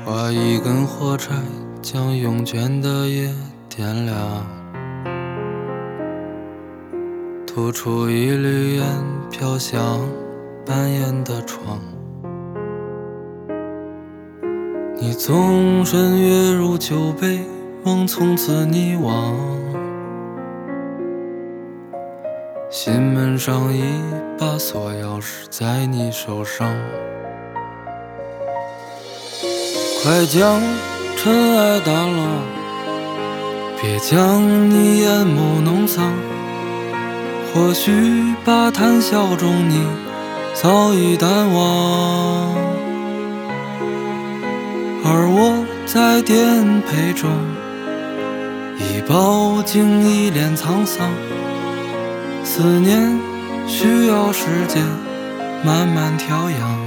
划一根火柴，将慵倦的夜点亮，吐出一缕烟，飘向半掩的窗。你纵身跃入酒杯，梦从此溺亡。心门上一把锁钥匙在你手上，快将尘埃掸落，别将你眼眸弄脏。或许把谈笑中你早已淡忘，而我在颠沛中已饱经一脸沧桑。思念需要时间慢慢调养。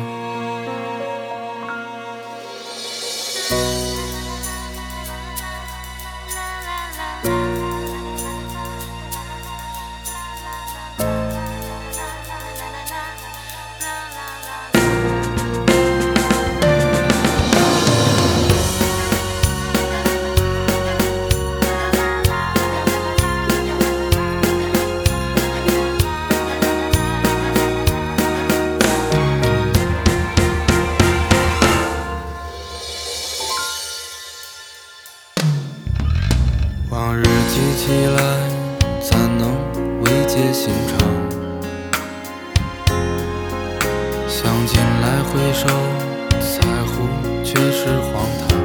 往日记起来，怎能慰藉心肠？想起来回首，在乎却是荒唐。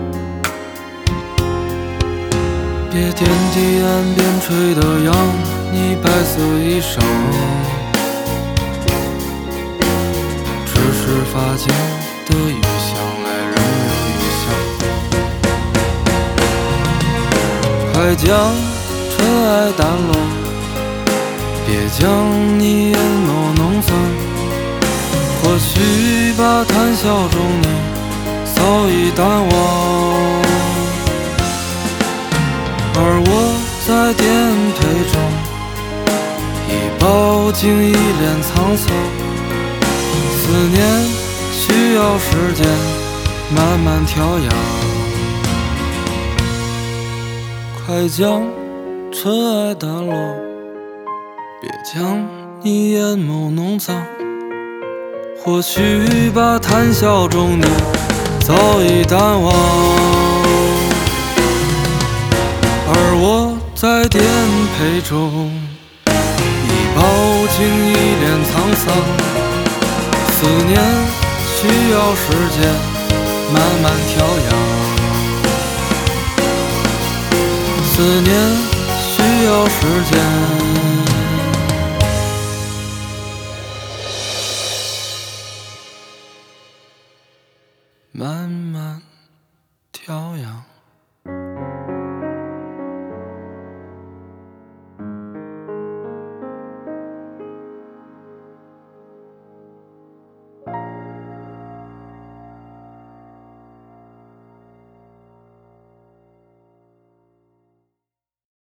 别惦记岸边吹的扬，你白色衣裳，只是发间的雨香，来人有余香。快将尘埃掸落，别将你眼眸弄脏。或许把谈笑中你早已淡忘，而我在颠沛中已饱经一脸沧桑。思念需要时间慢慢调养，快将尘埃掸落，别将你眼眸弄脏。或许把谈笑中你早已淡忘，而我在颠沛中已饱经一脸沧桑。思念需要时间慢慢调养，思念需要时间慢慢调养。